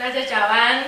大家早安，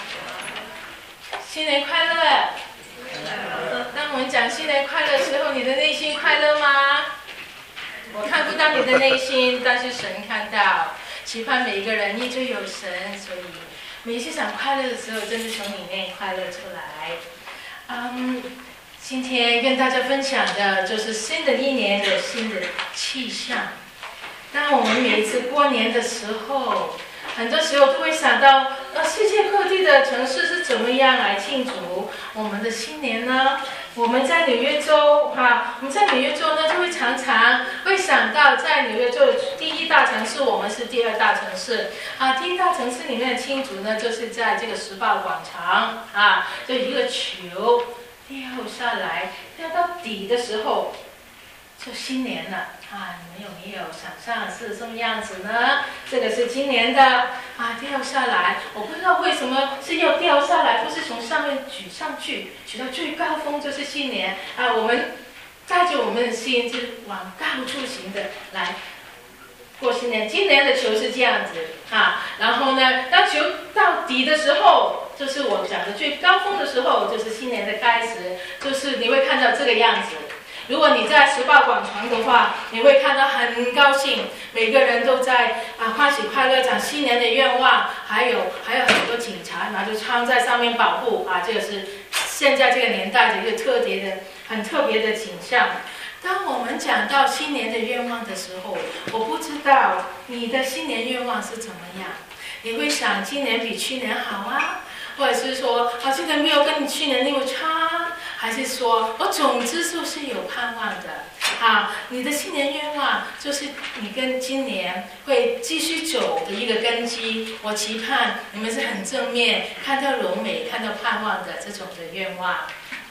新年快乐！当我们讲新年快乐的时候，你的内心快乐吗？我看不到你的内心，但是神看到。期盼每一个人依旧有神，所以每一次想快乐的时候，真的从里面快乐出来。今天跟大家分享的就是新的一年有新的气象。当我们每一次过年的时候，很多时候都会想到，世界各地的城市是怎么样来庆祝我们的新年呢？我们在纽约州，我们在纽约州呢，就会常常会想到，在纽约州第一大城市，我们是第二大城市，第一大城市里面的庆祝呢，就是在这个时报广场，就一个球掉下来，掉到底的时候，就新年了。你们有没有想象是什么样子呢？这个是今年的掉下来，我不知道为什么是要掉下来，不是从上面举上去，举到最高峰就是新年我们带着我们的心，就是往高处行的来过新年。今年的球是这样子然后呢，当球到底的时候，就是我讲的最高峰的时候，就是新年的开始，就是你会看到这个样子。如果你在时报广场的话，你会看到很高兴，每个人都在欢喜快乐讲新年的愿望，还有很多警察拿着枪在上面保护这个是现在这个年代的一个很特别的景象。当我们讲到新年的愿望的时候，我不知道你的新年愿望是怎么样，你会想今年比去年好或者是说今年没有跟你去年那么差还是说总之就是有盼望的你的新年愿望就是你跟今年会继续走的一个根基。我期盼你们是很正面，看到柔美，看到盼望的这种的愿望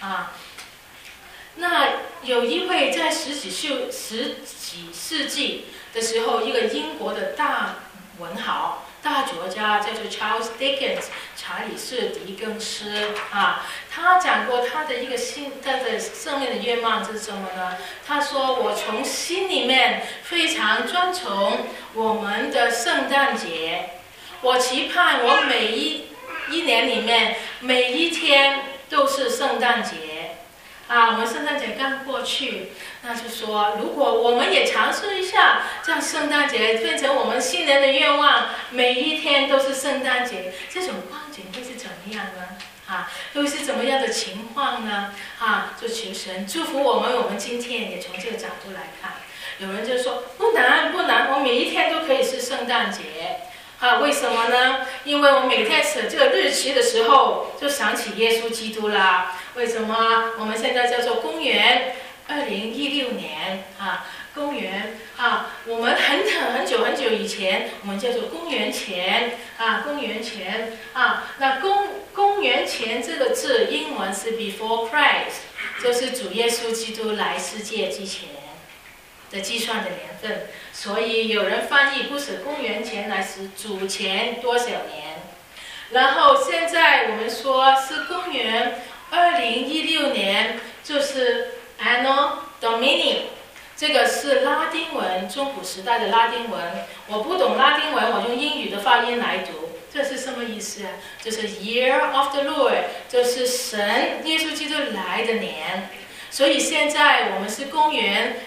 那有一位在十几世纪的时候，一个英国的大文豪、大作家叫做 Charles Dickens 查理士狄更斯他讲过他的生命的愿望是什么呢？他说：我从心里面非常尊崇我们的圣诞节，我期盼我每一年里面每一天都是圣诞节我们圣诞节刚过去，那就说如果我们也尝试一下，让圣诞节变成我们新年的愿望，每一天都是圣诞节，这种光景会是怎么样呢？会是怎么样的情况呢？就求神祝福我们今天也从这个角度来看。有人就说不难，我每一天都可以是圣诞节为什么呢？因为我每天写这个日期的时候，就想起耶稣基督啦。为什么？我们现在叫做公元2016年公元我们很久以前，我们叫做公元前公元前那公元前这个字英文是 before Christ， 就是主耶稣基督来世界之前的计算的年份，所以有人翻译不是公元前，来是主前多少年。然后现在我们说是公元2016年，就是 Anno Domini， 这个是拉丁文，中古时代的拉丁文。我不懂拉丁文，我用英语的发音来读。这是什么意思就是 Year of the Lord， 就是神耶稣基督来的年。所以现在我们是公元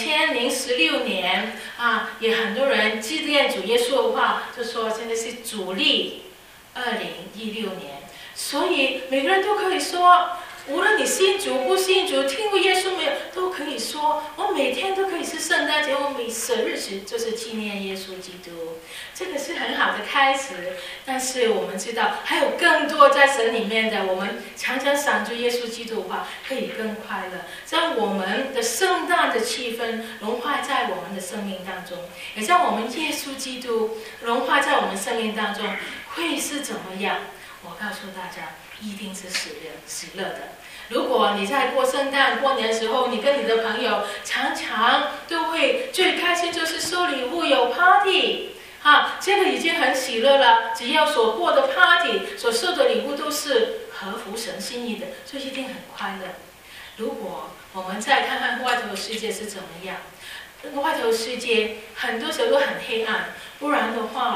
2016年也很多人纪念主耶稣的话，就说现在是主历2016年。所以每个人都可以说，无论你信主不信主，听过耶稣没有，都可以说我每天都可以是圣诞节，我每舍日子就是纪念耶稣基督。这个是很好的开始，但是我们知道还有更多在神里面的，我们常常想着耶稣基督的话，可以更快乐，让我们的圣诞的气氛融化在我们的生命当中，也让我们耶稣基督融化在我们生命当中，会是怎么样？我告诉大家，一定是喜乐的。如果你在过圣诞过年的时候，你跟你的朋友常常都会最开心就是收礼物，有 party这个已经很喜乐了。只要所过的 party 所收的礼物都是合乎神心意的，就一定很快乐。如果我们再看看外头的世界是怎么样，外头的世界很多时候都很黑暗，不然的话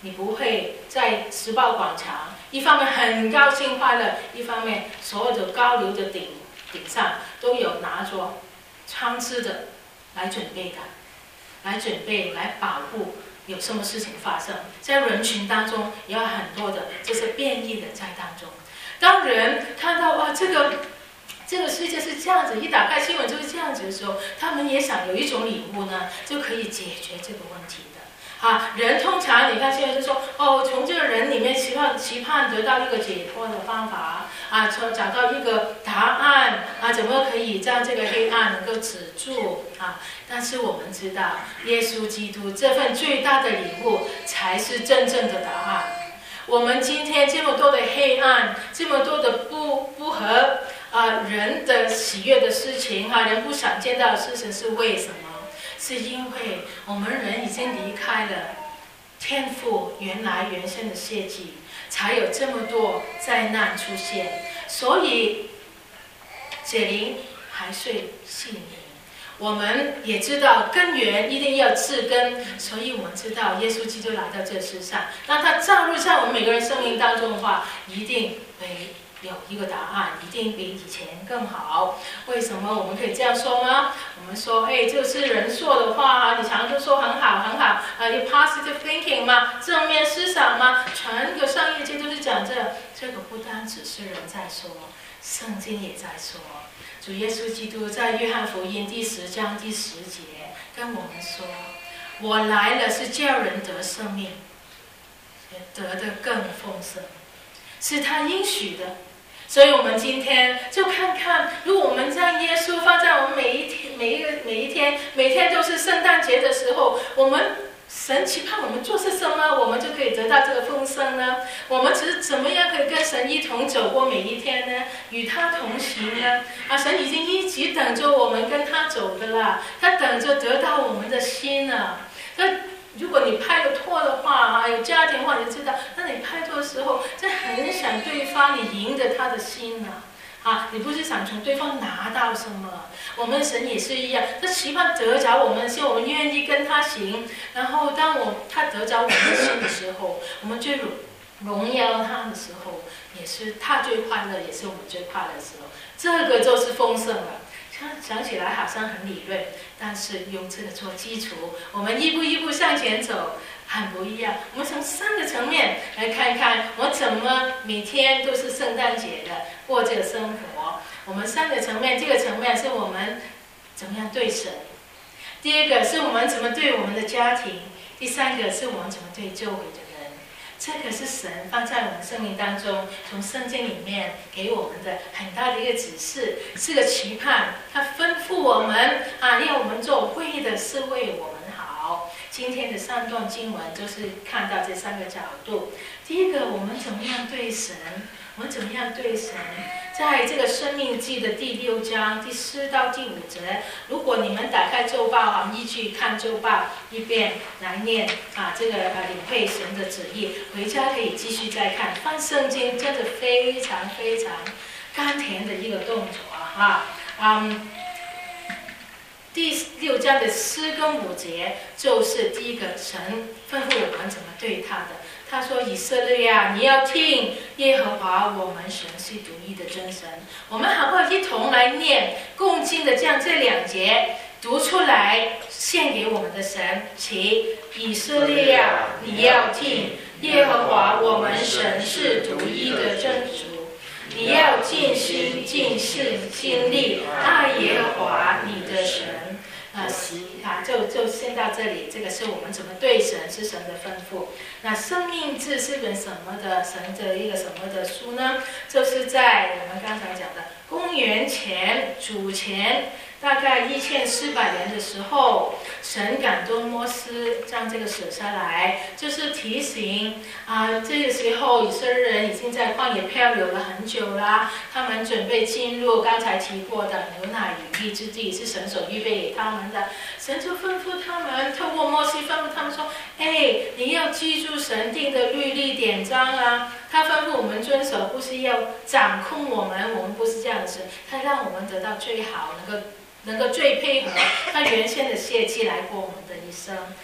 你不会在时报广场，一方面很高兴快乐，一方面所有的高楼的顶上都有拿着枪支的来准备来保护。有什么事情发生，在人群当中也有很多的这些变异的在当中。当人看到哇，这个世界是这样子，一打开新闻就是这样子的时候，他们也想有一种礼物呢，就可以解决这个问题的。人通常你看现在就说哦，从这个人里面期盼得到一个解脱的方法找到一个答案怎么可以将这个黑暗能够止住但是我们知道，耶稣基督这份最大的礼物才是真正的答案。我们今天这么多的黑暗，这么多的不合人的喜悦的事情人不想见到的事情是为什么？是因为我们人已经离开了天父原先的设计，才有这么多灾难出现。所以解铃还须系铃。我们也知道根源一定要治根，所以我们知道耶稣基督来到这世上，当他照入在我们每个人生命当中的话，一定会有一个答案，一定比以前更好。为什么我们可以这样说呢？我们说这是人说的话你常常都说很好有 positive thinking 嘛，正面思想嘛，全个上一节都是讲这个不单只是人在说，圣经也在说。主耶稣基督在约翰福音第10章第10节跟我们说，我来了是叫人得生命，得的更丰盛，是他应许的。所以我们今天就看看，如果我们将耶稣放在我们每一天每天都是圣诞节的时候，神期盼我们做些什么，我们就可以得到这个丰盛呢？我们只是怎么样可以跟神一同走过每一天呢？与他同行呢？神已经一直等着我们跟他走的啦，他等着得到我们的心了。如果你拍了拖的话有家庭的话，你就知道，那你拍拖的时候，真很想对方你赢得他的心你不是想从对方拿到什么。我们神也是一样，他期盼得着我们的心，我们愿意跟他行。然后当他得着我们的心的时候，我们最荣耀他的时候，也是他最快乐，也是我们最快乐的时候。这个就是丰盛了。想起来好像很理论，但是用这个做基础，我们一步一步向前走，很不一样。我们从3个层面来看看，我怎么每天都是圣诞节的过这个生活。我们3个层面，这个层面是我们怎么样对神，第2个是我们怎么对我们的家庭，第3个是我们怎么对周围的人。这个是神放在我们生命当中，从圣经里面给我们的很大的一个指示，是个期盼。他吩咐我们要我们做，为的是为我们好。今天的3段经文就是看到这3个角度。第一个，我们怎么样对神？我们怎么样对神？在这个生命记的第6章第4到第5节，如果你们打开周报依据看周报，一边来念这个领会神的旨意，回家可以继续再看。翻圣经真的非常非常甘甜的一个动作第6章的4跟5节就是第一个，神吩咐我们怎么对他的。他说：“以色列你要听耶和华我们神是独一的真神。”我们好不好一同来念，共进的将这2节读出来，献给我们的神。其以色列你要听耶和华我们神是独一的真主。你要尽心尽性尽力爱耶和华你的神。就先到这里。这个是我们怎么对神，是神的吩咐。那生命志是本什么的神的一个什么的书呢？就是在我们刚才讲的公元前主前大概1400年的时候，神感动摩斯将这个写下来，就是提醒这个时候以色列人已经在旷野漂流了很久啦，他们准备进入刚才提过的牛奶与蜜之地，是神所预备给他们的。神就吩咐他们，透过摩西吩咐他们说：“你要记住神定的律例典章他吩咐我们遵守，不是要掌控我们不是这样子，他让我们得到最好，能够最配合他原先的设计来过我们的一生。”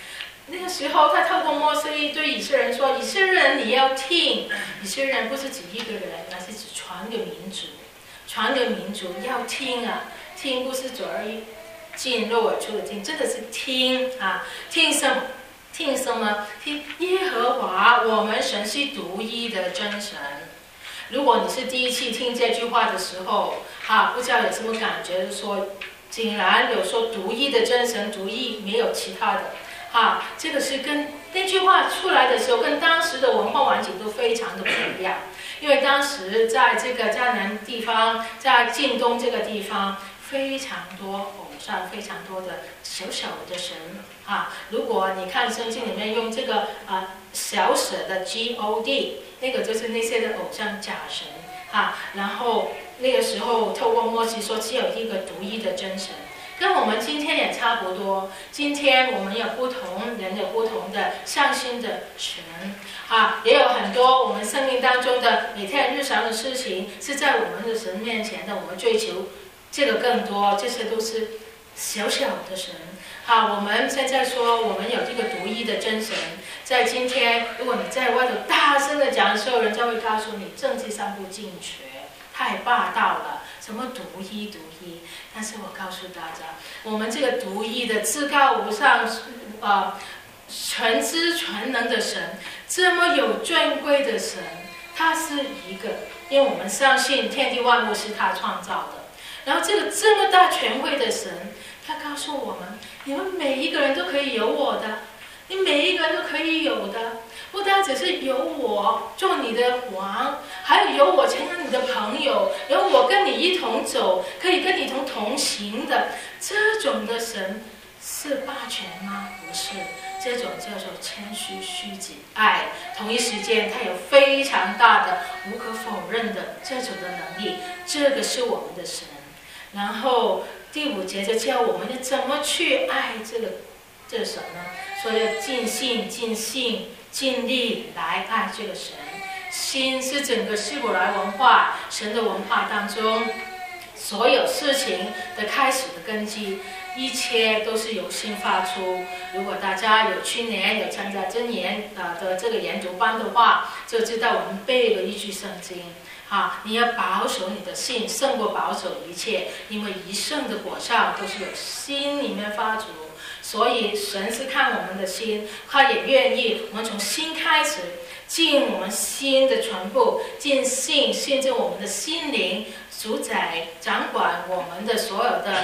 那个时候他透过摩西对以色列人说：“以色列人你要听，以色列人不是指一个人，那是指全个民族，全个民族要听啊！听不是左耳进右耳出的听，真的是听啊！听什么？听什么？听耶和华，我们神是独一的真神。”如果你是第一次听这句话的时候，不知道有什么感觉，就是说，竟然有说独一的真神，独一没有其他的。这个是跟那句话出来的时候，跟当时的文化环境都非常的不一样。因为当时在这个迦南地方，在近东这个地方，非常多偶像，非常多的小小的神。如果你看圣经里面用这个小写的 God， 那个就是那些的偶像假神。然后那个时候透过摩西说，只有一个独一的真神。跟我们今天也差不多，今天我们有不同人有不同的上心的神，也有很多我们生命当中的每天日常的事情是在我们的神面前的，我们追求这个更多，这些都是小小的神。我们现在说我们有这个独一的真神，在今天如果你在外头大声的讲的时候，人家会告诉你政治上不正确，太霸道了，什么独一独一。但是我告诉大家，我们这个独一的至高无上全知全能的神，这么有尊贵的神，他是一个，因为我们相信天地万物是他创造的。然后这么大权威的神，他告诉我们，你们每一个人都可以有我的，你每一个人都可以有的，不单只是有我做你的王，还有我成为你的朋友，有我跟你一同走，可以跟你同行的。这种的神是霸权吗？不是，这种叫做谦虚虚己爱。同一时间他有非常大的无可否认的这种的能力，这个是我们的神。然后第5节就教我们要怎么去爱这神呢？说要尽心尽性尽力来爱这个神。心是整个希伯来文化神的文化当中所有事情的开始的根基，一切都是由心发出。如果大家去年有参加真言的这个研读班的话，就知道我们背了一句圣经，你要保守你的心胜过保守一切，因为一生的果效都是由心里面发出。所以神是看我们的心，他也愿意我们从心开始进我们心的全部，进信进我们的心灵，主宰掌管我们的所有的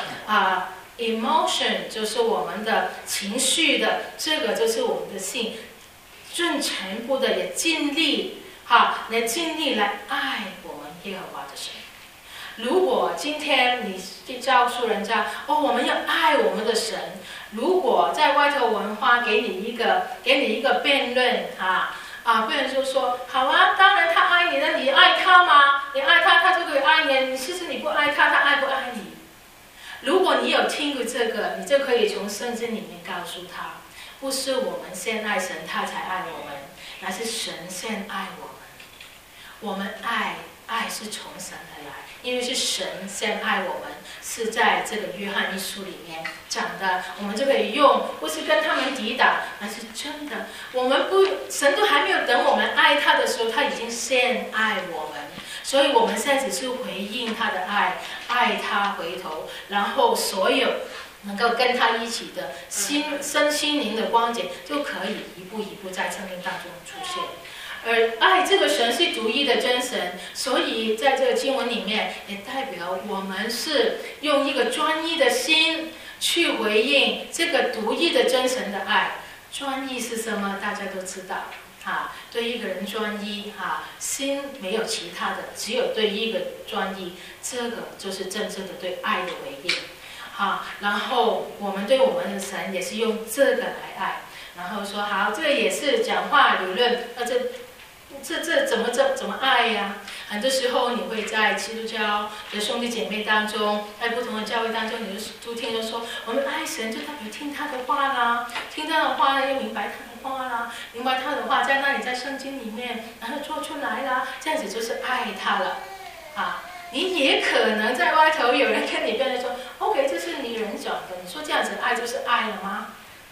emotion， 就是我们的情绪的，这个就是我们的信，尽全部的也尽力来尽力来爱我们耶和华的神。如果今天你去告诉人家我们要爱我们的神，如果在外头文化给你一个辩论别人就说好啊，当然他爱你了，你爱他吗？你爱他，他就可以爱你。你其实你不爱他，他爱不爱你？如果你有听过这个，你就可以从圣经里面告诉他，不是我们先爱神，他才爱我们，乃是神先爱我们。我们爱是从神而来，因为是神先爱我们，是在这个约翰一书里面讲的。我们就可以用，不是跟他们抵挡，而是真的。我们神都还没有等我们爱他的时候，他已经先爱我们。所以我们现在只是回应他的爱，爱他回头，然后所有能够跟他一起的身心灵的光景，就可以一步一步在生命当中出现。而爱这个神是独一的真神，所以在这个经文里面也代表我们是用一个专一的心去回应这个独一的真神的爱。专一是什么？大家都知道对一个人专一心没有其他的，只有对一个专一，这个就是真正的对爱的回应然后我们对我们的神也是用这个来爱。然后说好，这个也是讲话理论，这怎么爱呀？很多时候你会在基督教的兄弟姐妹当中，在不同的教会当中，你就听着说，我们爱神就代表听他的话啦，听他的话要明白他的话啦，明白他的话在那里在圣经里面，然后做出来啦，这样子就是爱他了你也可能在外头有人跟你辩论说 ，OK， 这是你人讲的，你说这样子爱就是爱了吗？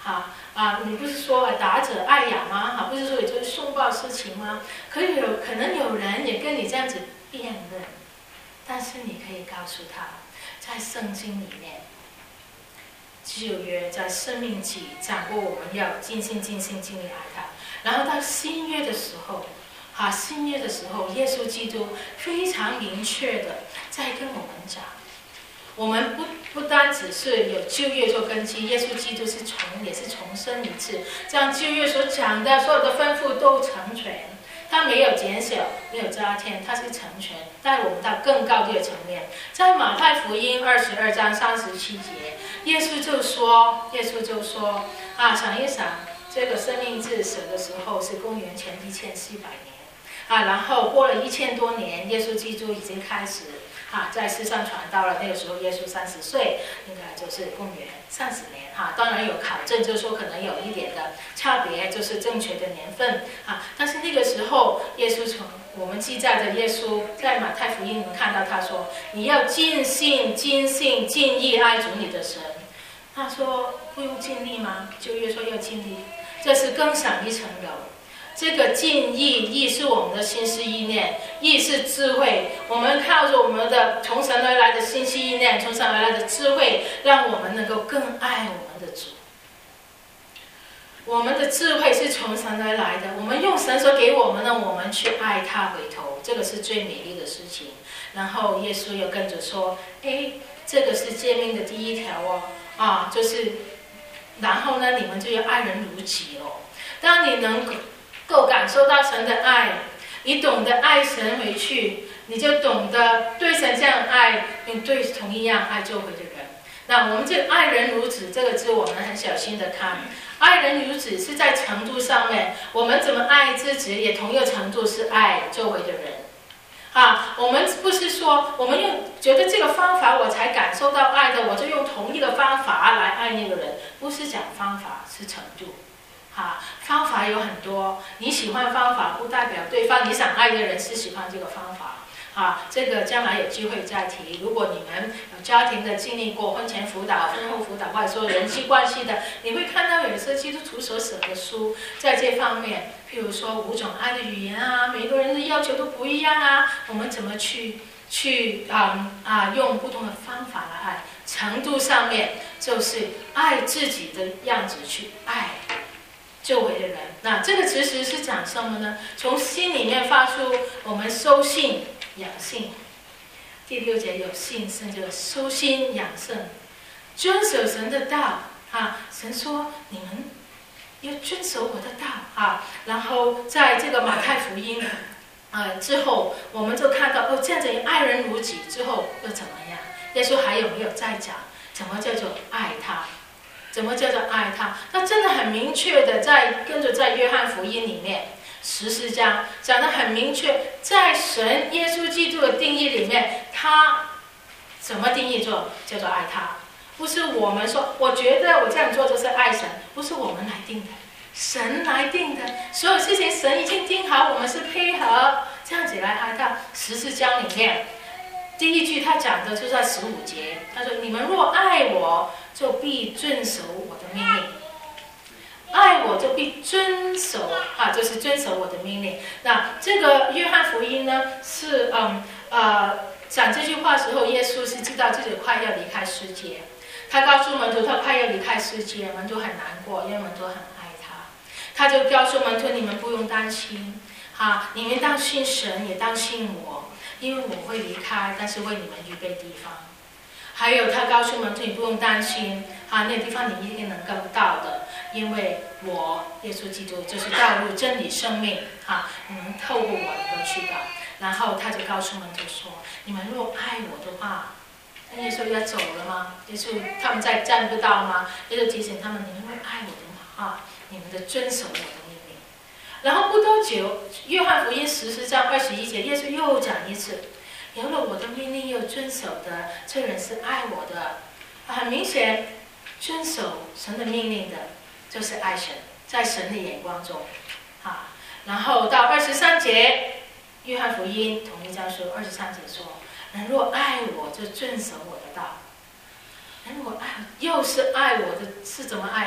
你不是说达者爱雅吗？不是说也就是送报私情吗？可能有人也跟你这样子辩论，但是你可以告诉他，在圣经里面，旧约在生命记讲过我们要尽心尽性尽力爱他，然后到新约的时候，新约的时候，耶稣基督非常明确的在跟我们讲。我们不单只是有旧约做根基，耶稣基督也是重生一次，这样旧约所讲的所有的吩咐都成全，他没有减小，没有加添，他是成全，带我们到更高的层面。在马太福音22章37节，耶稣就说想一想，这个生命之死的时候是公元前1400年，然后过了1000多年，耶稣基督已经开始。在世上传到了那个时候，耶稣30岁，应该就是公元30年当然有考证，就是说可能有一点的差别，就是正确的年份但是那个时候，耶稣我们记载的耶稣在马太福音，你们看到他说：“你要尽心、尽性、尽意爱主你的神。”他说不用尽力吗？旧约说要尽力，这是更上一层楼。这个尽意是我们的心思意念，意是智慧。我们靠着我们的从神而来的心思意念，从神而来的智慧，让我们能够更爱我们的主。我们的智慧是从神而来的，我们用神所给我们的，我们去爱他回头，这个是最美丽的事情。然后耶稣又跟着说：“这个是诫命的第一条就是，然后呢，你们就要爱人如己哦。当你能够感受到神的爱，你懂得爱神回去，你就懂得对神这样爱，并对同一样爱周围的人。那我们这爱人如子这个字，我们很小心的看，爱人如子是在程度上面，我们怎么爱自己，也同一个程度是爱周围的人。我们不是说我们觉得这个方法我才感受到爱的，我就用同一个方法来爱那个人，不是讲方法，是程度。方法有很多，你喜欢方法不代表对方你想爱的人是喜欢这个方法这个将来有机会再提。如果你们有家庭的经历过婚前辅导、婚后辅导，或者说人际关系的，你会看到有些基督徒所写的书在这方面，譬如说5种爱的语言每个人的要求都不一样我们怎么去用不同的方法来爱，程度上面就是爱自己的样子去爱周围的人。那这个其实是讲什么呢？从心里面发出，我们收信养性。第6节有信生，就收心养性，遵守神的道神说你们要遵守我的道然后在这个马太福音之后，我们就看到这样子爱人如己之后又怎么样？耶稣还有没有再讲怎么叫做爱他？怎么叫做爱他？他真的很明确的跟着在约翰福音里面14章讲得很明确，在神耶稣基督的定义里面，他怎么定义叫做爱他？不是我们说我觉得我这样做就是爱神，不是我们来定的，神来定的。所有事情神已经定好，我们是配合这样子来爱他。14章里面第一句他讲的就在15节，他说：“你们若爱我，就必遵守我的命令。”爱我就必遵守就是遵守我的命令。那这个约翰福音呢，是讲这句话的时候，耶稣是知道自己快要离开世界，他告诉门徒他快要离开世界，门徒很难过，因为门徒很爱他。他就告诉门徒：你们不用担心你们当信神，也当信我，因为我会离开，但是为你们预备地方。还有他告诉门徒：你不用担心那个地方你一定能够到的，因为我耶稣基督就是道路、真理、生命你们透过我能够去到。然后他就告诉门徒说：你们若爱我的话，耶稣要走了吗？耶稣他们再站不到吗？耶稣提醒他们：你们若爱我的话你们的遵守我的命令。然后不多久，约翰福音14章21节，耶稣又讲一次：有了我的命令又遵守的，这人是爱我的。很明显，遵守神的命令的就是爱神，在神的眼光中然后到23节，约翰福音同一章说23节说：人若爱我，就遵守我的道。人若爱我，又是爱我的，是怎么爱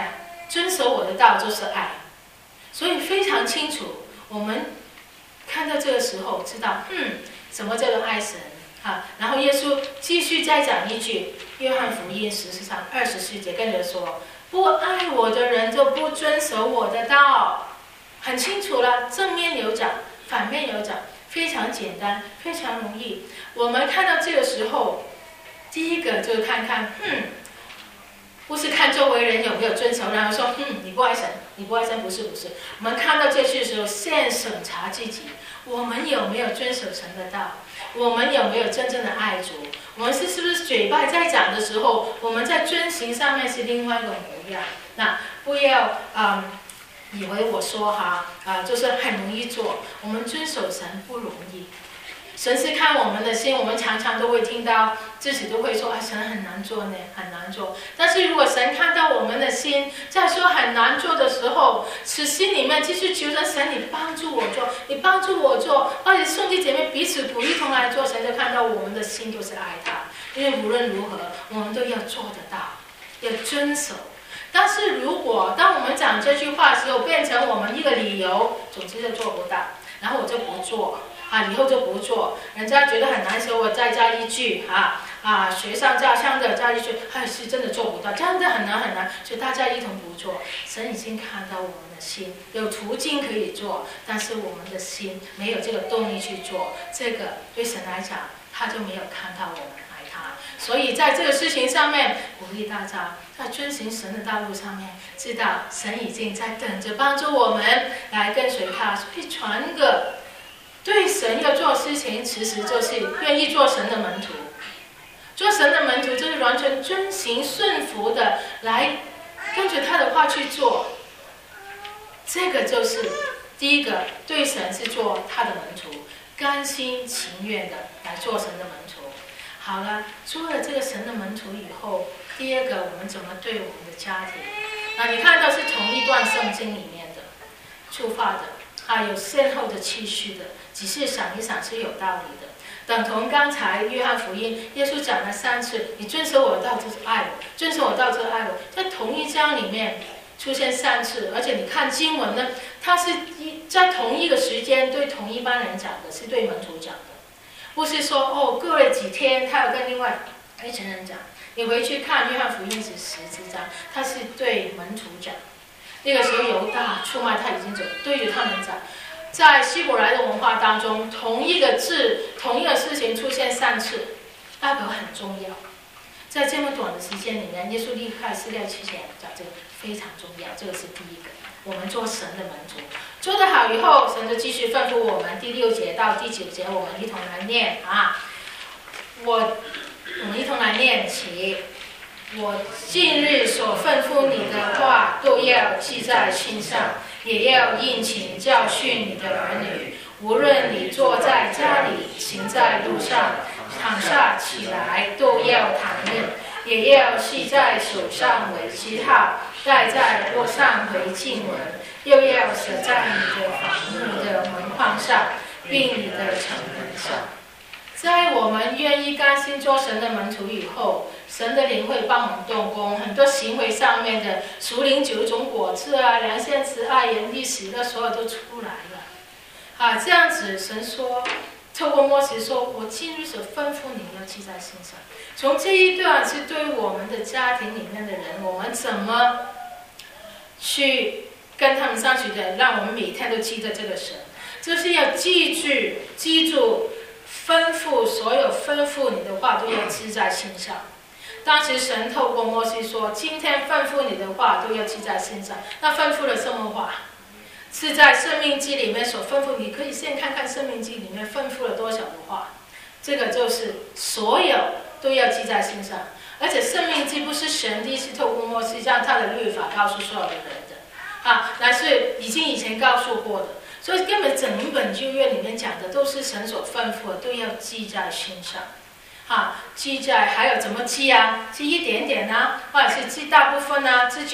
遵守我的道就是爱，所以非常清楚。我们看到这个时候，知道什么叫做爱神啊？然后耶稣继续再讲一句，约翰福音14章24节跟着说：不爱我的人就不遵守我的道。很清楚了，正面有讲，反面有讲，非常简单，非常容易。我们看到这个时候，第一个就看看，不是看周围人有没有遵守，然后说，你不爱神，你不爱神，不是。我们看到这句的时候，先审查自己，我们有没有遵守神的道？我们有没有真正的爱主？我们是不是嘴巴在讲的时候，我们在遵行上面是另外一个模样？那不要以为我说就是很容易做，我们遵守神不容易。神是看我们的心，我们常常都会听到自己都会说神很难做呢，很难做。但是如果神看到我们的心，在说很难做的时候，此心里面继续求神，你帮助我做，你帮助我做，而且兄弟姐妹彼此鼓励同来做，神就看到我们的心就是爱他。因为无论如何，我们都要做得到，要遵守。但是如果当我们讲这句话的时候，变成我们一个理由，总之就做不到，然后我就不做。以后就不做，人家觉得很难受，我再加一句雪上加霜的加一句，是真的做不到，真的很难，所以大家一同不做。神已经看到我们的心，有途径可以做，但是我们的心没有这个动力去做，这个对神来讲，他就没有看到我们爱他。所以在这个事情上面，鼓励大家在遵行神的道路上面，知道神已经在等着帮助我们来跟随他，所以传个。对神要做事情，其实就是愿意做神的门徒。做神的门徒就是完全遵行顺服的来跟着他的话去做。这个就是第一个，对神是做他的门徒，甘心情愿的来做神的门徒。好了，做了这个神的门徒以后，第二个我们怎么对我们的家庭？你看到是同一段圣经里面的出发的，有先后的次序的。仔细想一想是有道理的，等同刚才约翰福音，耶稣讲了3次，你遵守我的道就是爱我，遵守我的道就是爱我，在同一章里面出现3次，而且你看经文呢，它是在同一个时间对同一班人讲的，是对门徒讲的，不是说过了几天他要跟另外一群人讲。你回去看约翰福音是10章，他是对门徒讲，那个时候犹大出卖他已经走，对着他们讲。在希伯来的文化当中，同一个字、同一个事情出现3次，代表很重要。在这么短的时间里面，耶稣离开世界之前讲这个非常重要，这个是第一个。我们做神的门徒，做得好以后，神就继续吩咐我们。第6节到第9节，我们一同来念我们一同来念起。我近日所吩咐你的话，都要记在心上。也要殷勤教训你的儿女，无论你坐在家里，行在路上，躺下起来，都要谈论，也要系在手上为记号，戴在脖上为经文，又要写在你的房屋的门框上，并你的城门上。在我们愿意甘心做神的门徒以后，神的灵会帮我们动工，很多行为上面的属灵9种果子良善、慈爱、严厉、喜乐，所有都出来了。这样子，神说，透过摩西说，我今日所吩咐你要记在心上。从这一段是对于我们的家庭里面的人，我们怎么去跟他们相处的，让我们每天都记得这个神，就是要记住。吩咐所有吩咐你的话都要记在心上。当时神透过摩西说，今天吩咐你的话都要记在心上。那吩咐了什么话？是在申命记里面所吩咐，你可以先看看申命记里面吩咐了多少的话。这个就是所有都要记在心上。而且申命记不是神第一次透过摩西将他的律法告诉所有的人的，乃是已经以前告诉过的。所以根本整本旧约里面讲的都是神所吩咐的，都要记在心上。记在还有怎么记记一点点或者是记大部分记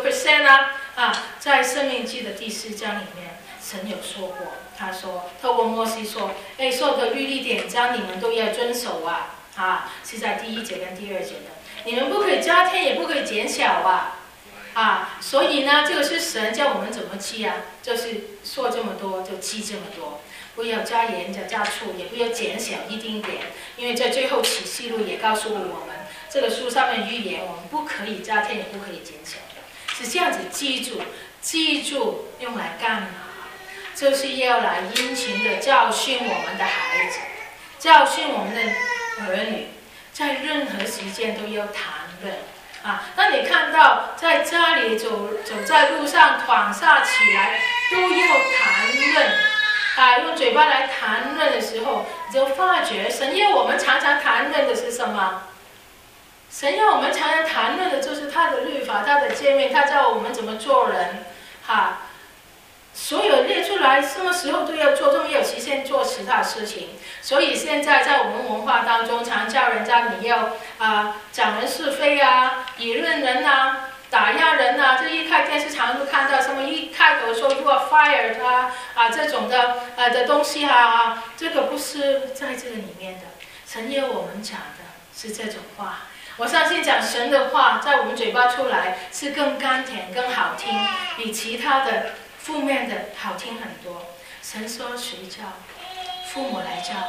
90%在申命记的第4章里面，神有说过，他说透过摩西说，所有的律例典章你们都要遵守是在第1节跟第2节的，你们不可以加添，也不可以减小所以呢，这个是神叫我们怎么记啊？就是说这么多就记这么多，不要加盐加醋，也不要减小一丁点，因为在最后启示录也告诉我们，这个书上面预言我们不可以加添，也不可以减小的，是这样子记住用来干嘛？就是要来殷勤的教训我们的孩子，教训我们的儿女，在任何时间都要谈论。当你看到在家里走在路上躺下起来都要谈论，用嘴巴来谈论的时候，你就发觉神要我们常常谈论的是什么？神要我们常常谈论的就是他的律法，他的诫命，他教我们怎么做人，所有列出来，什么时候都要做，都没有期限做其他事情。所以现在在我们文化当中，常叫人家你要讲人是非议论人打压人这一看电视常都看到什么一开口说 you are fired 这种的东西这个不是在这个里面的。神要我们讲的是这种话。我相信讲神的话在我们嘴巴出来是更甘甜更好听，比其他的负面的好听很多。神说谁教？父母来教，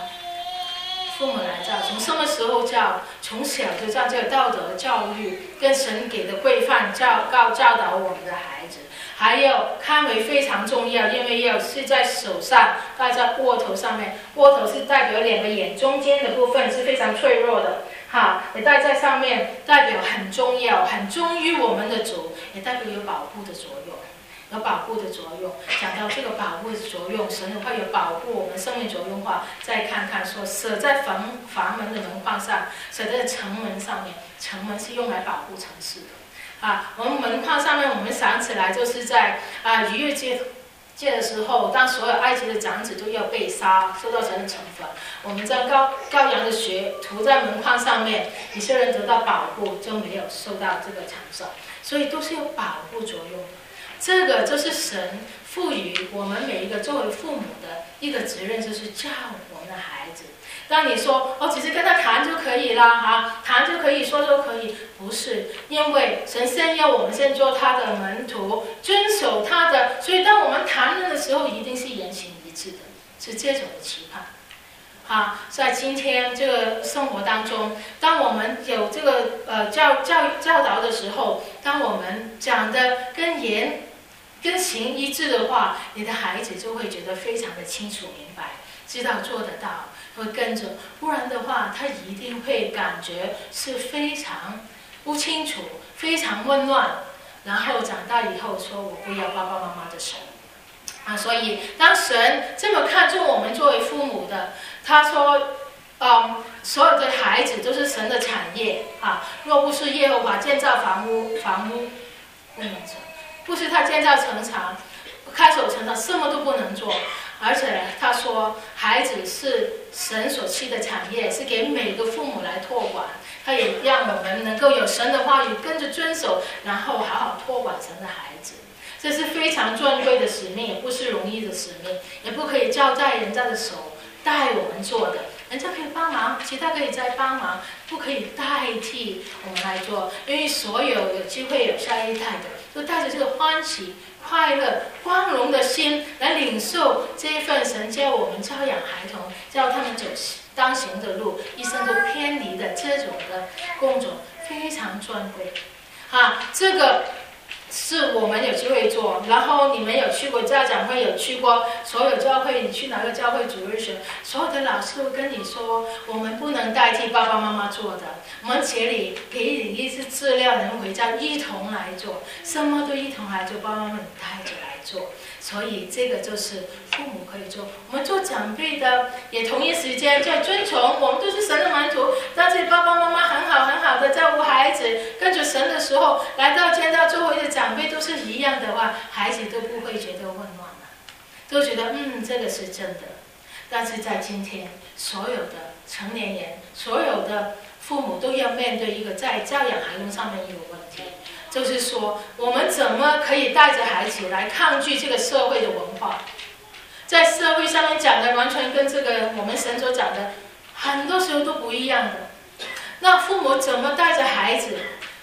从什么时候教？从小就教这个道德教育跟神给的规范教导我们的孩子。还有看为非常重要，因为是在手上戴在窝头上面，窝头是代表两个眼中间的部分是非常脆弱的，也戴在上面，代表很重要，很忠于我们的主，也代表有保护的作用。讲到这个保护的作用，神的话有保护我们生命作用的话，再看看说舍在房门的门框上，舍在城门上面，城门是用来保护城市的。我们门框上面，我们想起来就是在逾越节的时候，当所有埃及的长子都要被杀，受到神的惩罚，我们将羔羊的血涂在门框上面，以色列人得到保护，就没有受到这个惩罚，所以都是有保护作用的。这个就是神赋予我们每一个作为父母的一个责任，就是教我们的孩子。当你说只是跟他谈就可以了谈就可以，说就可以，不是，因为神先要我们先做他的门徒，遵守他的，所以当我们谈论的时候，一定是言行一致的，是这种的期盼。在今天这个生活当中，当我们有这个教导的时候，当我们讲的跟行一致的话，你的孩子就会觉得非常的清楚明白，知道做得到，会跟着。不然的话，他一定会感觉是非常不清楚，非常混乱，然后长大以后说我不要爸爸妈妈的手。所以当神这么看重我们作为父母的，他说所有的孩子都是神的产业若不是耶和华建造房屋不能成，不是他建造城墙开守城墙，什么都不能做。而且他说孩子是神所赐的产业，是给每个父母来托管，他也让我们能够有神的话语跟着遵守，然后好好托管神的孩子。这是非常尊贵的使命，也不是容易的使命，也不可以交在人家的手带我们做的，人家可以帮忙，其他可以再帮忙，不可以代替我们来做。因为所有有机会有下一代的，都带着这个欢喜、快乐、光荣的心来领受这一份神教我们教养孩童，教他们走当行的路，一生都偏离的这种的工作，非常尊贵。这个是我们有机会做，然后你们有去过家长会，有去过所有教会，你去哪个教会主日学，所有的老师会跟你说，我们不能代替爸爸妈妈做的，我们节里给你一些资料，你们回家一同来做，什么都一同来做，爸爸妈妈带着来做。所以这个就是父母可以做，我们做长辈的也同一时间在遵从，我们都是神的门徒，但是爸爸妈妈很好的照顾孩子，跟着神的时候来到见到周围的长辈都是一样的话，孩子都不会觉得混乱了，都觉得这个是真的。但是在今天，所有的成年人，所有的父母都要面对一个在教养孩童上面一个问题，就是说我们怎么可以带着孩子来抗拒这个社会的文化。在社会上面讲的完全跟这个我们神所讲的很多时候都不一样的。那父母怎么带着孩子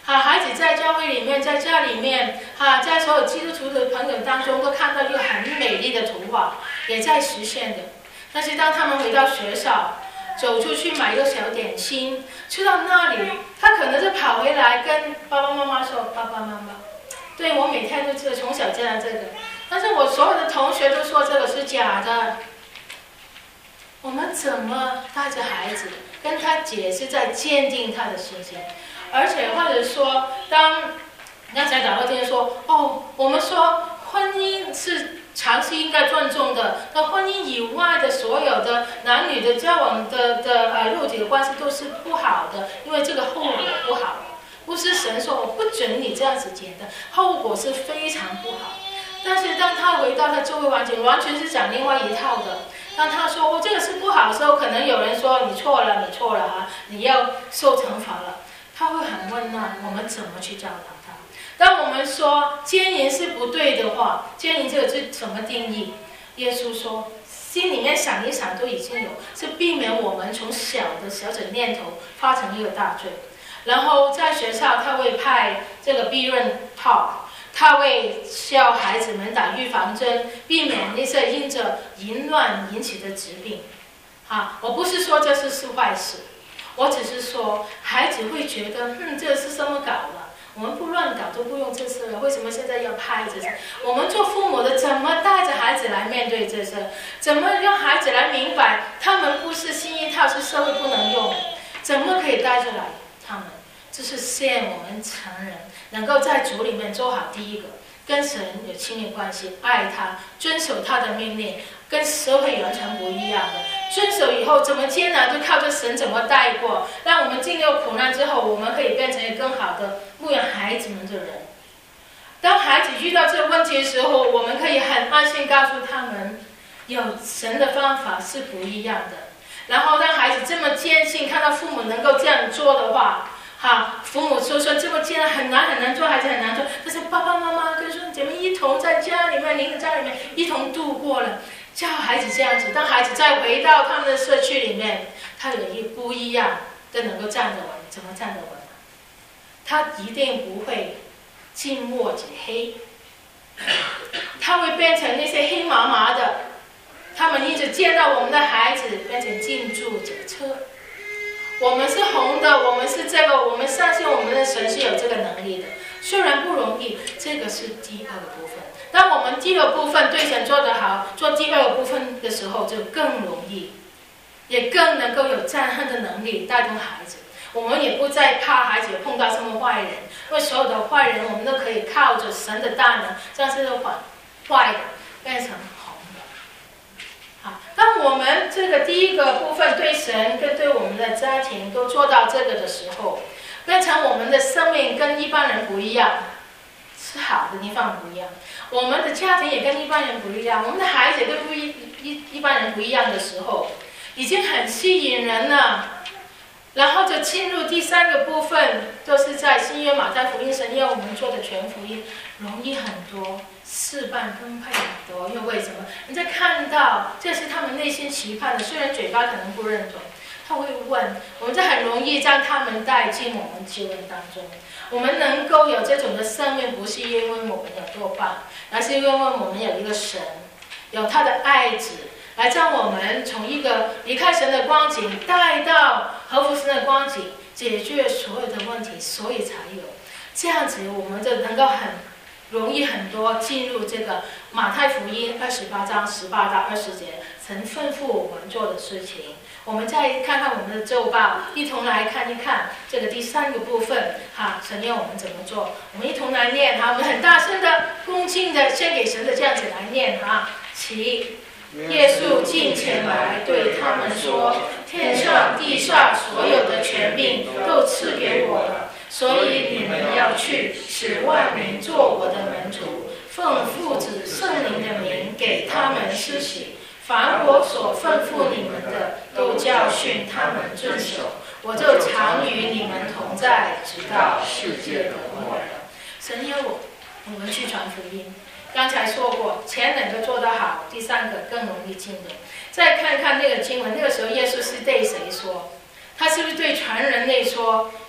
孩子在教会里面，在家里面，在所有基督徒的朋友当中，都看到一个很美丽的图画，也在实现的。但是当他们回到学校，走出去买一个小点心，去到那里，他可能就跑回来跟爸爸妈妈说：“爸爸妈妈，对我每天都从小见到这个，但是我所有的同学都说这个是假的。”我们怎么带着孩子跟他解释，在坚定他的信心？而且或者说，当刚才导播说，我们说婚姻是长期应该尊重的，那婚姻以外的所有的男女的交往的肉体的关系都是不好的，因为这个后果不好。不是神说我不准你这样子结的，后果是非常不好。但是当他回到他周围环境，完全是讲另外一套的。当他说这个是不好的时候，可能有人说你错了你要受惩罚了。他会很温暖，我们怎么去教导他？当我们说奸淫是不对的话，奸淫这个是什么定义？耶稣说，心里面想一想都已经有，是避免我们从小的念头发成一个大罪。然后在学校，他会派这个避孕套，他会教孩子们打预防针，避免那些因着淫乱引起的疾病。我不是说这是坏事。我只是说，孩子会觉得，这是什么搞的？我们不乱搞都不用这事了，为什么现在要拍这些？我们做父母的怎么带着孩子来面对这些？怎么让孩子来明白，他们不是新一套，是社会不能用？怎么可以带出来？他们这是限我们成人能够在主里面做好第一个，跟神有亲密关系，爱他，遵守他的命令，跟社会完全不一样的。遵守以后怎么艰难就靠着神怎么带过，让我们经历苦难之后，我们可以变成一个更好的牧养孩子们的人。当孩子遇到这个问题的时候，我们可以很安心告诉他们，有神的方法是不一样的。然后当孩子这么坚信，看到父母能够这样做的话，父母说这么艰难很难做，孩子很难做，但是爸爸妈妈跟兄弟姐妹一同在家里面，您的家里面一同度过了。教孩子这样子，当孩子再回到他们的社区里面，他有一不一样的能够站得稳。怎么站得稳？他一定不会近墨者黑，他会变成那些黑麻麻的。他们一直见到我们的孩子变成近朱者赤。我们是红的，我们是这个，我们相信我们的神是有这个能力的。虽然不容易，这个是第二个部分。当我们第二部分对神做得好，做第二个部分的时候就更容易，也更能够有战胜的能力带动孩子。我们也不再怕孩子碰到什么坏人，因为所有的坏人我们都可以靠着神的大能，让这个坏的变成好的。当我们这个第一个部分对神跟对我们的家庭都做到这个的时候，变成我们的生命跟一般人不一样，是好的地方不一样。我们的家庭也跟一般人不一样，我们的孩子也跟一般人不一样的时候，已经很吸引人了。然后就进入第三个部分，都是在新约马太福音，神要我们做的全福音容易很多，事半功倍很多。因为什么？你在看到这是他们内心期盼的，虽然嘴巴可能不认同，他会问，我们就很容易将他们带进我们救恩当中。我们能够有这种的生命，不是因为我们有多棒，而是因为我们有一个神，有他的爱子，来将我们从一个离开神的光景带到合乎神的光景，解决所有的问题，所以才有这样子，我们就能够很容易很多进入这个马太福音28章18到20节，神吩咐我们做的事情。我们再看看我们的周报，一同来看一看这个第三个部分，神要我们怎么做，我们一同来念，我们很大声的、恭敬的献给神的这样子来念，起。耶稣近前来对他们说：天上地下所有的权柄都赐给我了，所以你们要去，使万民做我的门徒，奉父子圣灵的名给他们施洗，凡我所吩咐你们的，都教训他们遵守。我就常与你们同在，直到世界的末了。神要我们去传福音。刚才说过，前两个做得好，第三个更容易进入。再看看那个经文，那个时候耶稣是对谁说？他是不是对全人类说？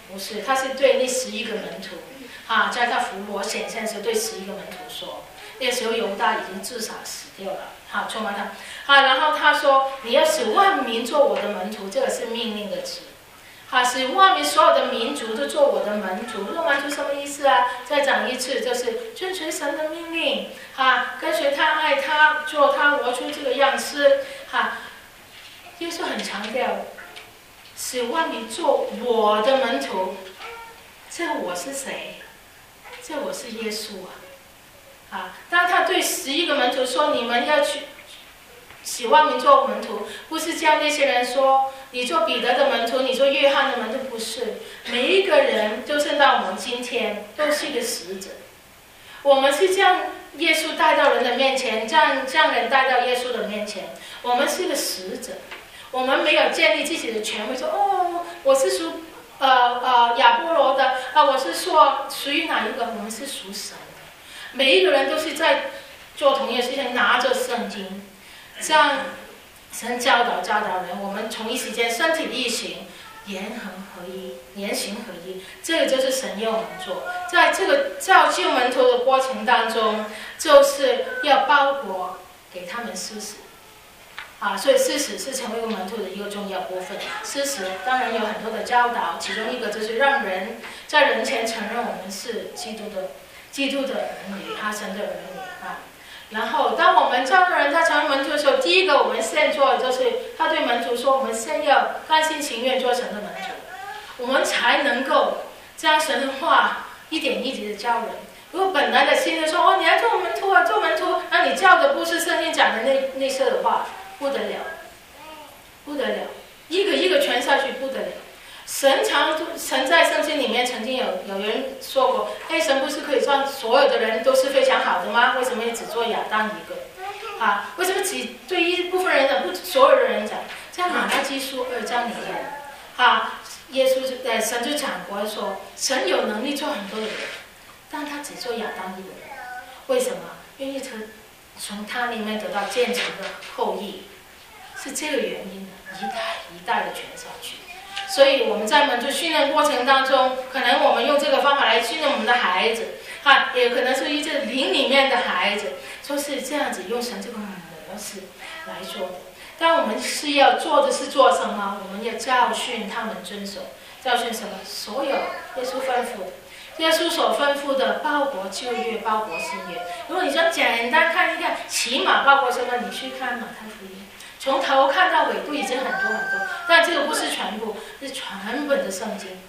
不是，他是对那11个门徒，在他复活显现时对11个门徒说，那时候犹大已经至少死掉了，出卖他，然后他说你要使万民做我的门徒，这个是命令的词，使万民所有的民族都做我的门徒。做门徒什么意思啊？再讲一次，就是遵循神的命令，跟随他，爱他，做他，活出这个样式，耶稣很强调，使万民做我的门徒。这我是谁？这我是耶稣啊！当他对11个门徒说：“你们要去使万民做门徒，不是叫那些人说你做彼得的门徒，你做约翰的门徒，不是。每一个人都是到我们今天都是一个使者，我们是将耶稣带到人的面前，将人带到耶稣的面前。我们是一个使者，我们没有建立自己的权威，说我是属亚波罗的我是说属于哪一个？我们是属神的。每一个人都是在做同一个事情，拿着圣经，这样神教导人，我们同一时间身体力行，言行合一，这个就是神要我们做。在这个造就门徒的过程当中，就是要包裹给他们施洗。所以施洗是成为一个门徒的一个重要部分。施洗当然有很多的教导，其中一个就是让人在人前承认我们是基督的儿女，神的儿女然后当我们教人在成为门徒的时候，第一个我们先做的就是他对门徒说，我们先要甘心情愿做神的门徒，我们才能够将神的话一点一滴的教人。如果本来的心就说你要做门徒做门徒，那你教的不是圣经讲的那些的话，不得了，一个一个传下去，不得了。神在圣经里面曾经有人说过，神不是可以让所有的人都是非常好的吗？为什么只做亚当一个？为什么只对一部分人讲，不所有的人讲？在马拉基书2章里面，耶稣神就讲过说，神有能力做很多的人，但他只做亚当一个人。为什么？因为从他里面得到建成的后裔，是这个原因的，一代一代的传下去。所以我们在门徒训练过程当中，可能我们用这个方法来训练我们的孩子，也可能是一这灵里面的孩子，就是这样子用神这个模式来做的。但我们是要做的是做什么？我们要教训他们遵守，教训什么？所有耶稣吩咐的，耶稣所吩咐的，包括旧约，包括新约。如果你说简单看一看，起码包括什么？你去看马太福音，从头看到尾都已经很多，但这个不是全部，是全本的圣经，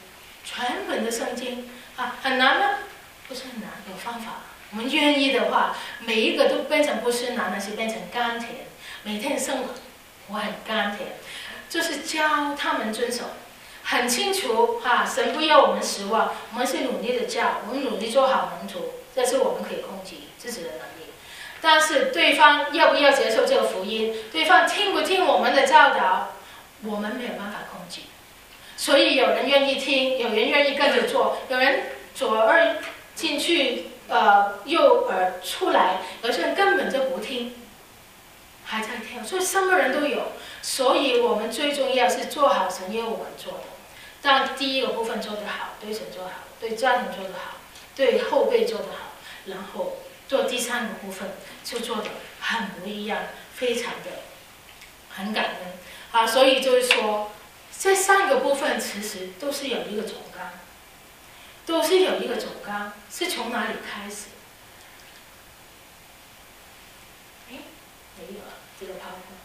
很难吗？不是很难，有方法。我们愿意的话，每一个都变成不是难，而是变成甘甜。每天生活很甘甜，就是教他们遵守，很清楚神不要我们失望，我们是努力的教，我们努力做好门徒，这是我们可以控制自己的能力。但是对方要不要接受这个福音，对方听不听我们的教导，我们没有办法控制。所以有人愿意听，有人愿意跟着做，有人左耳进去右耳出来，有些人根本就不听，还在跳。所以什么人都有。所以我们最重要是做好神要我们做的。当第一个部分做得好，对神做好，对家庭做得好，对后辈做得好，然后做第3个部分就做得很不一样，非常的很感恩所以就是说，这3个部分其实都是有一个总纲，是从哪里开始？没有这个PowerPoint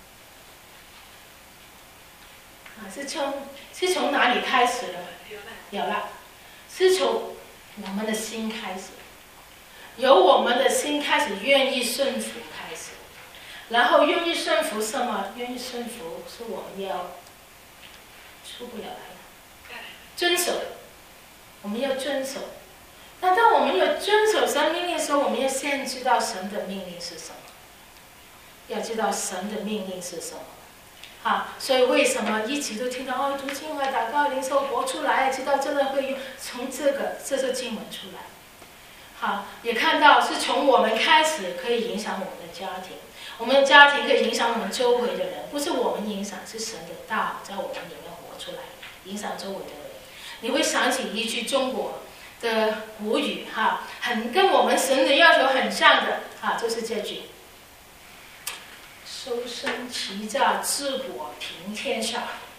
是从哪里开始的？有了，是从我们的心开始，由我们的心开始愿意顺服开始，然后愿意顺服什么？愿意顺服是我们要出不了来的，遵守，我们要遵守。那当我们有遵守神命令的时候，我们要先知道神的命令是什么，要知道神的命令是什么。所以为什么一直都听到读经祷告领受活出来，知道真的会用从这是经文出来。也看到是从我们开始可以影响我们的家庭，我们的家庭可以影响我们周围的人，不是我们影响，是神的道在我们里面活出来，影响周围的人。 你会想起一句中国的古语哈，很跟我们神的要求很像的啊，就是这句：修身齐家治国平天下。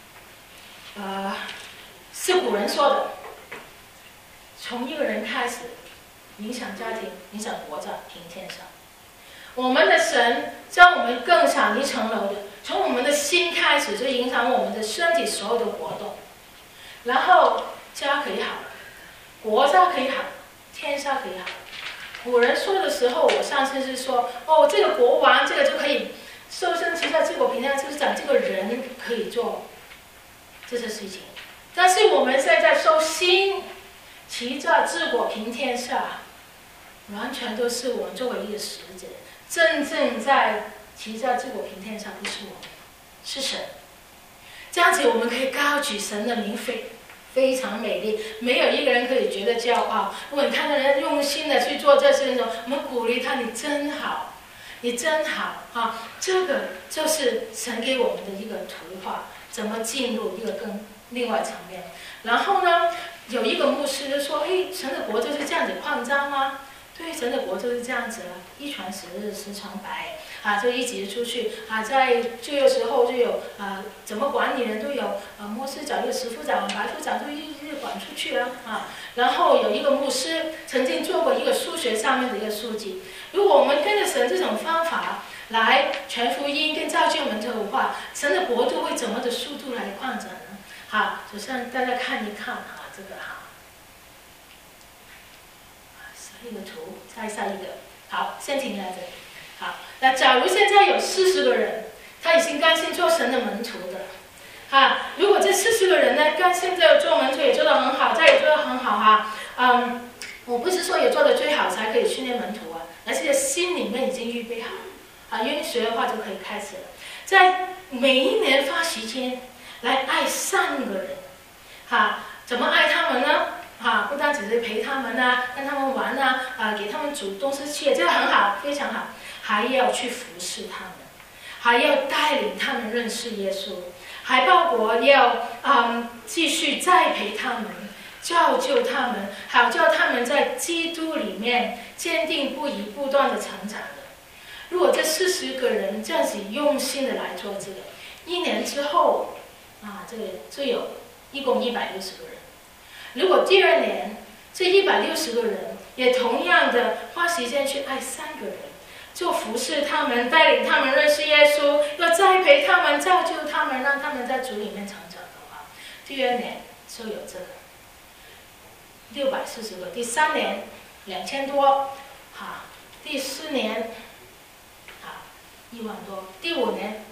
是古人说的，从一个人开始，影响家庭，影响国家，平天下。我们的神将我们更上一层楼的，从我们的心开始，就影响我们的身体所有的活动，然后家可以好，国家可以好，天下可以好。古人说的时候，我上次是说，哦，这个国王这个就可以修身齐家治国平天下，就是讲这个人可以做这些事情。但是我们现在说心齐家治国平天下，完全都是我们作为一个使者，真正在齐家治国平天下不是我们，是神。这样子我们可以高举神的名，非常美丽，没有一个人可以觉得骄傲。如果你看到人用心的去做这些事情，我们鼓励他，你真好，你真好啊！这个就是神给我们的一个图画，怎么进入一个更另外层面。然后呢，有一个牧师就说：“哎，神的国就是这样子扩张吗？”对，神的国就是这样子了，一传十，十传百啊，就一直出去啊，在这个时候就有怎么管理人都有牧师长、有师傅长、白副长，就一直管出去了啊。然后有一个牧师曾经做过一个数学上面的一个数据，如果我们跟着神这种方法来传福音跟造就我们的话，神的国度会怎么的速度来扩展呢？好，首先大家看一看啊，这个哈。一个图，下一个，好，先停在这里。好，那假如现在有40个人，他已经甘心做神的门徒的，如果这40个人呢，甘心这做门徒也做得很好，这也做得很好哈，我不是说也做得最好才可以训练门徒啊，而是心里面已经预备好，愿意学的话就可以开始了，在每一年花时间来爱3个人，怎么爱他们呢？不单只是陪他们跟他们玩给他们煮东西吃，这个很好，非常好，还要去服侍他们，还要带领他们认识耶稣，还包括要继续栽培他们，造就他们，好叫他们在基督里面坚定不移、不断的成长的。如果这40个人这样子用心的来做这个，1年之后这个就有一共160个人。如果第2年这160个人也同样的花时间去爱3个人，就服侍他们，带领他们认识耶稣，要栽培他们，造就他们，让他们在主里面成长的话，第2年就有这个640个，第3年2000多，第4年1万多，第5年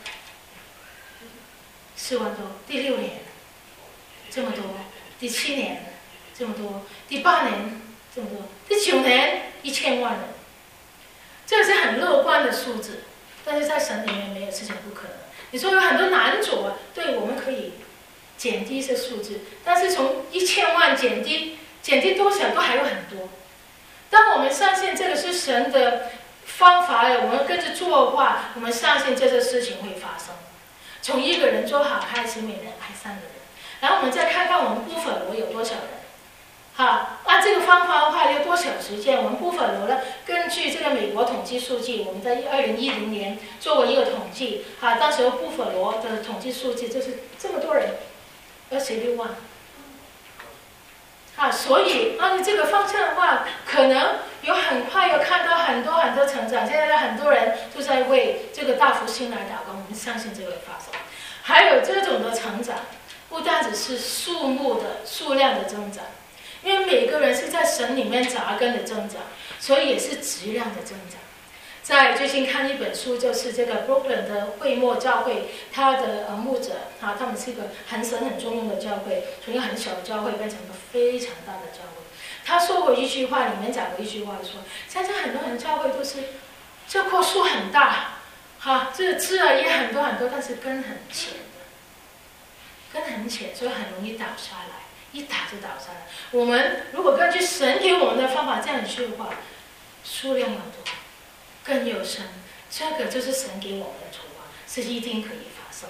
4万多，第6年这么多，第7年这么多，第8年这么多，第9年1000万人，这是很乐观的数字，但是在神里面没有事情不可能。你说有很多难处对，我们可以减低这数字，但是从1000万减低多少都还有很多。当我们相信这个是神的方法，我们跟着做的话，我们相信这些事情会发生。从1个人做好开始，每人爱3个人，然后我们再看看我们布粉罗有多少人。按这个方法的话有多少时间？我们布粉罗呢？根据这个美国统计数据，我们在2010年做过一个统计，当时布粉罗的统计数据就是这么多人，26万。所以按照这个方向的话，可能有很快要看到很多成长。现在很多人都在为这个大复兴来祷告，我们相信这个会发生。还有这种的成长，不单只是数量的增长。因为每个人是在神里面扎根的增长，所以也是质量的增长。在最近看一本书，就是这个 Brooklyn 的会幕教会，他的牧者他们是一个神很重用的教会，从一个很小的教会变成一个非常大的教会。他说过一句话，里面讲过一句话说，现在很多人教会都是这棵树很大，这个枝也很多，但是根很浅所以很容易倒下来。一打就倒下来。我们如果根据神给我们的方法这样去的话，数量要多，更有深，这个就是神给我们的图画，是一定可以发生。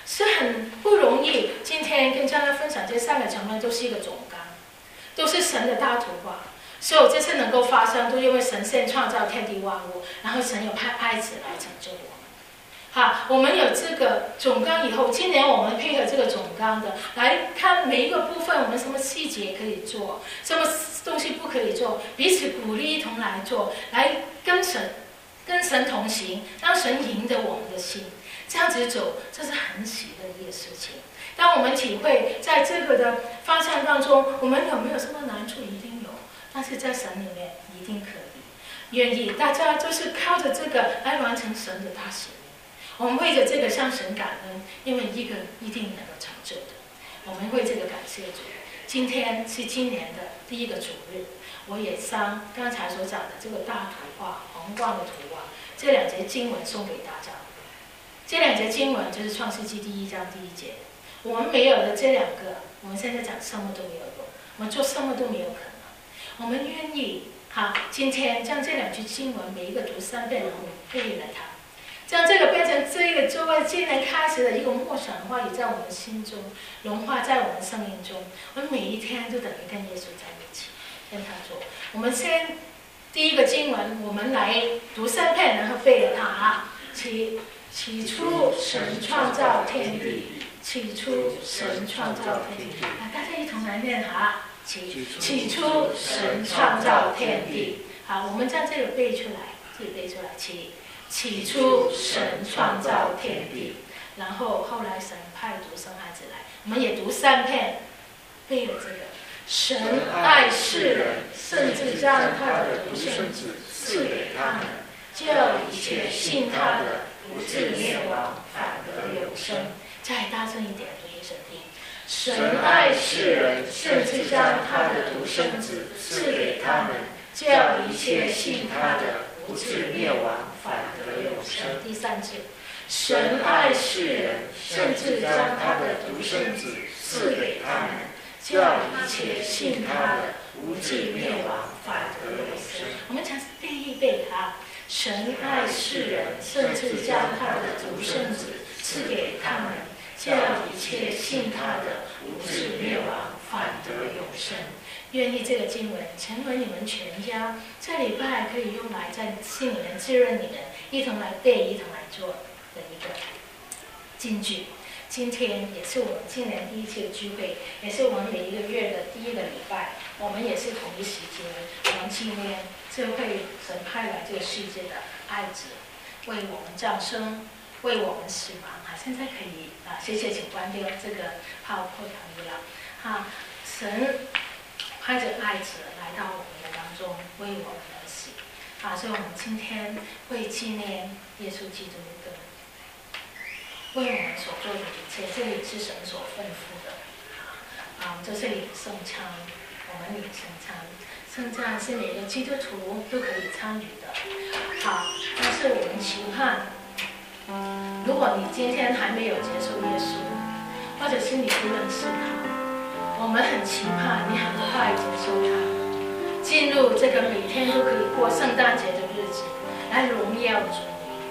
是很不容易。今天跟大家分享这3个层面都是一个总纲，都是神的大图画。所有这次能够发生，都因为神先创造天地万物，然后神有派爱子来拯救我们。好，我们有这个总纲以后，今年我们配合这个总纲的来看每一个部分，我们什么细节可以做，什么东西不可以做，彼此鼓励一同来做，来跟神同行，让神赢得我们的心。这样子走，这是很喜乐的一个事情。当我们体会在这个的方向当中，我们有没有什么难处？一定有，但是在神里面一定可以。愿意大家就是靠着这个来完成神的大使命。我们为着这个向神感恩，因为一个一定能够成就的。我们为这个感谢主。今天是今年的第1个主日，我也将刚才所讲的这个大图画、宏观的图画，这2节经文送给大家。这2节经文就是创世纪第1章第1节。我们没有的这2个，我们现在讲什么都没有用，我们做什么都没有可能。我们愿意今天将这2句经文每一个读3遍，然后背来它。将这个变成这个作为今年开始的一个默想的话语，在我们心中融化在我们生命中。我们每一天都等于跟耶稣在一起，跟他做。我们先第1个经文，我们来读3遍，然后背了它。起初神创造天地，起初神创造天地。大家一同来念起初神创造天地。好，我们将这个背出来，自己背出来。起初神创造天地，然后后来神派独生孩子来，我们也读3遍，背了这个。神爱世人，甚至将他的独生子赐给他们，叫一切信他的不至灭亡，反得永生。再大声一点，读给神听。神爱世人，甚至将他的独生子赐给他们，叫一切信他的不至灭亡，反得永生。第3句，神爱世人，甚至将他的独生子赐给他们，叫一切信他的不至灭亡，反得永生。我们讲背一背神爱世人，甚至将他的独生子赐给他们，叫一切信他的不至灭亡，反得永生。愿意这个经文成为你们全家这礼拜可以用来在心里面滋润你们，一同来背，一同来做的一个金句。今天也是我们今年第1次的聚会，也是我们每一个月的第1个礼拜，我们也是同一时间，我们纪念这位神派来这个世界的爱子，为我们降生，为我们死亡。现在可以谢谢，请关掉这个PowerPoint了。神派着爱子来到我们的当中，为我们而死。所以我们今天为纪念耶稣基督的，为我们所做的一切，这里是神所吩咐的。这是领圣餐，我们领圣餐，圣餐是每个基督徒都可以参与的。但是我们期盼，如果你今天还没有接受耶稣，或者是你不认识他，我们很期盼你很快接受他，进入这个每天都可以过圣诞节的日子，来荣耀主。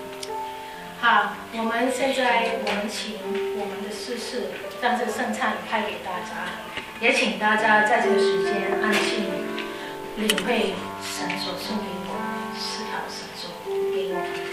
我们现在请我们的司事将这个圣餐派给大家，也请大家在这个时间安静领会神所送给我们，思考神所给我们的。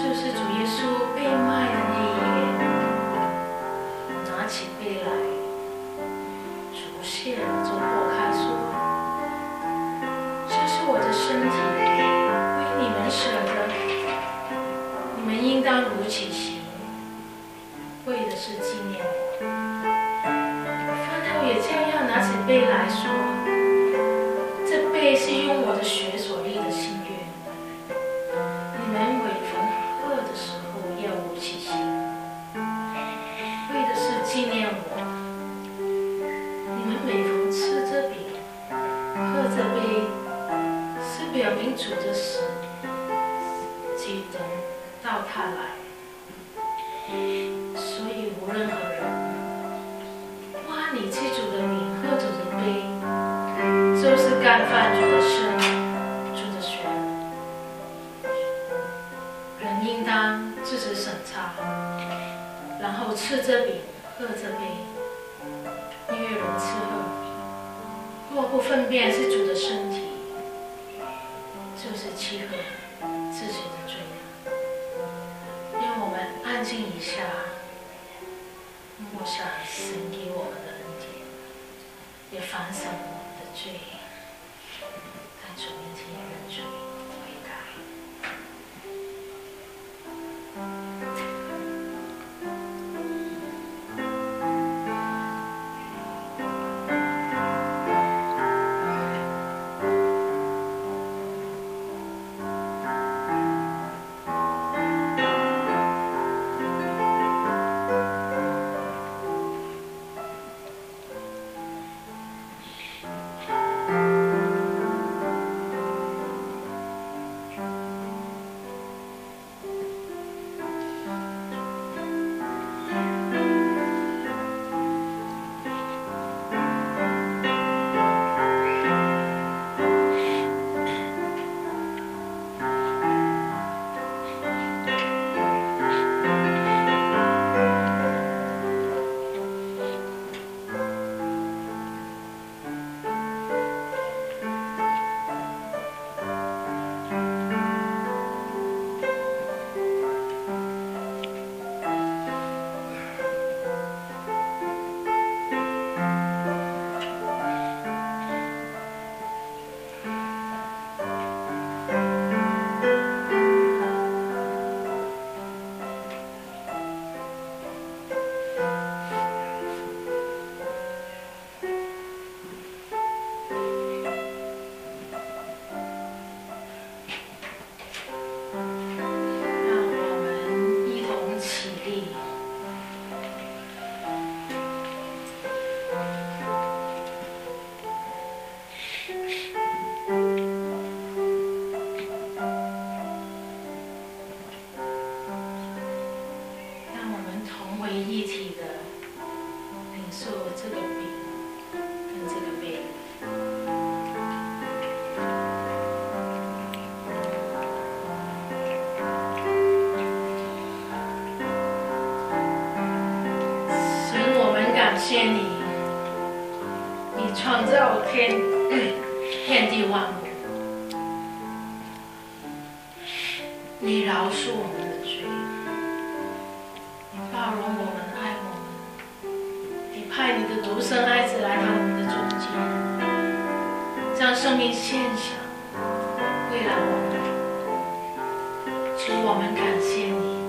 就是主耶稣被卖的那一夜，拿起杯来，主谢了就擘开说：“这是我的身体，为你们舍的，你们应当如此行，为的是纪念我。”饭后也这样拿起杯来说：“这杯是用我的血所立的新约，你们每逢喝的时候要如此行，为的是纪念我。你们每逢吃这饼、喝这杯，是表明主的死，即等到他来。所以无论何人，哇，你吃主的饼、喝主的杯，就是干犯主的身、主的血。人应当自己审查，然后吃这饼、喝这杯。因为人吃喝，若不分辨是主的身体，就是欺喝自己的罪。让我们安静一下，默想神给我们的恩典，也反省我们的罪，在主面前认罪悔改。感谢你，你创造天地万物，你饶恕我们的罪，你包容我们，爱我们，你派你的独生爱子来到我们的中间，将生命献上，为了我们。主，我们感谢你。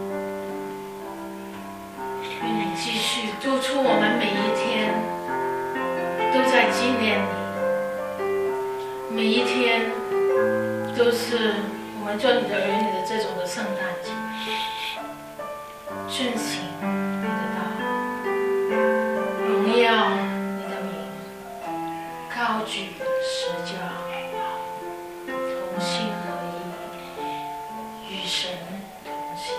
愿你继续督促我们每一天都在纪念你，每一天都是我们做你的儿女的这种的圣诞节，遵行你的道，荣耀你的名，高举十架，同心合一，与神同行。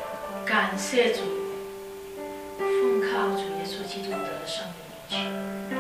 感谢主，奉靠主耶稣基督的圣名求。